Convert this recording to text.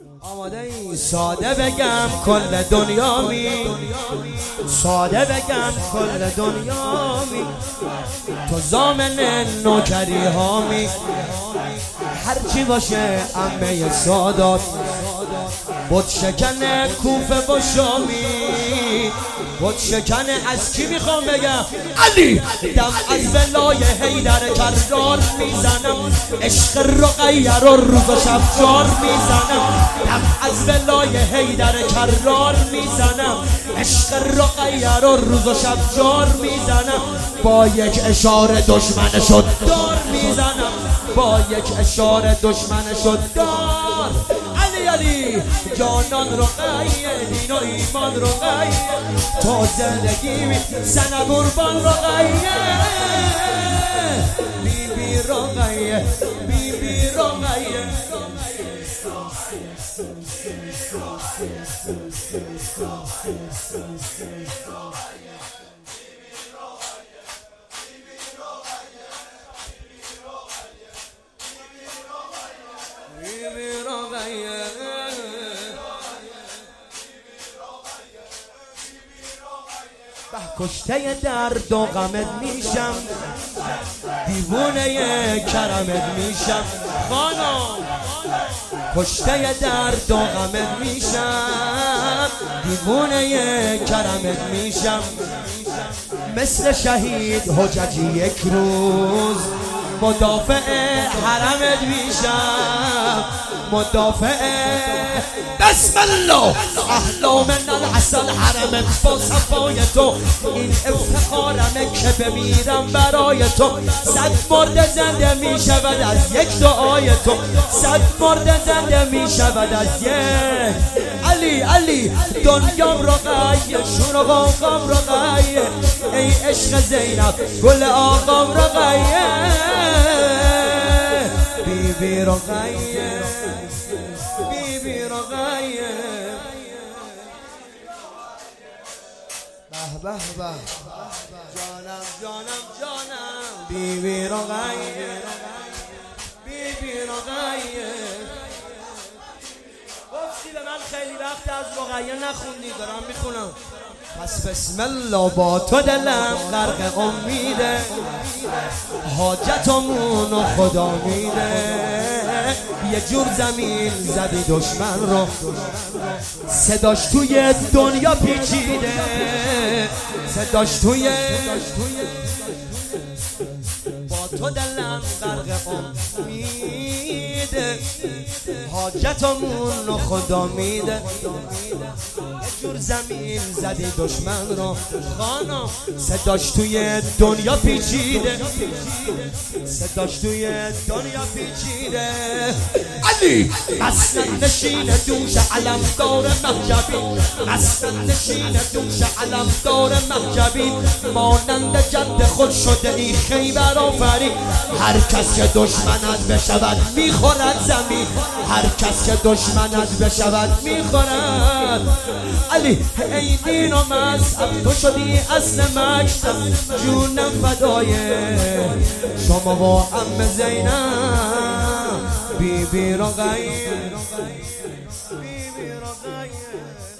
آماده ای؟ ساده بگم کل دنیا می، ساده بگم کل دنیا می، تو ضامن نوکری ها می، هرچی باشه عمه سادات، بت شکن کوفه با شامی، بت شکن از کی میخوام بگم؟ علی. دم از ولای حیدر کرار میزنم، عشق رقیه رو روز و شب جار میزنم. دم از ولای حیدر کرار میزنم، عشق رقیه رو روز و شب جار میزنم. با یک اشاره دشمنشو دار میزنم، با یک اشاره دشمنشو دار. علی جانان رقیه، دین و ایمان رقیه، تو زندگی می سن قربان رقیه. بی بی رقیه، بی بی رقیه. کشته درد و غمت میشم، دیوونه کرمت میشم خانم. کشته درد و غمت میشم، دیوونه کرمت میشم. مثل شهید حججی یک روز مدافع حرمت میشم، مدافع. بسم الله احلا من العسل حرمت با صفای تو، این افتخارمه که بمیرم برای تو. صد مرد زنده می شود از یک دعای تو، صد مرد زنده می شود از یک. علی علی دنیام رقیه، شون و قاقام رقیه، ای عشق زینب گل آقام رقیه. بی بی رقیه، بی بی رقیه. به به به جانم جانم جانم. بی بی رقیه، بی بی رقیه. گفتی به من خیلی وقت از رقیه نخوندی، دارم میخونم. پس بسم الله با تو دلم غرق امیده، حاجتمونو خدا میده. یه جور زمین زدی دشمن رو، صداش توی دنیا پیچیده، صداش توی. با تو دلم غرق امیده، حاجتمونو خدا میده. یه جور زمین زدی دشمن رو خانم، صداش توی دنیا پیچیده، صداش توی دنیا پیچیده. علی مسند نشین دوش علمدار مهجبین، مسند نشین دوش علمدار مهجبین. مانند جد خود شده ای خیبر آفرین، هر کس که دشمنت بشود میخورد زمین، هر کس که دشمنت بشود میخورد. علی ای دین و مذهب تو شدی اصل مکتب، جونم فدای شما و عم زینب. بی بی رقیه، بی بی رقیه.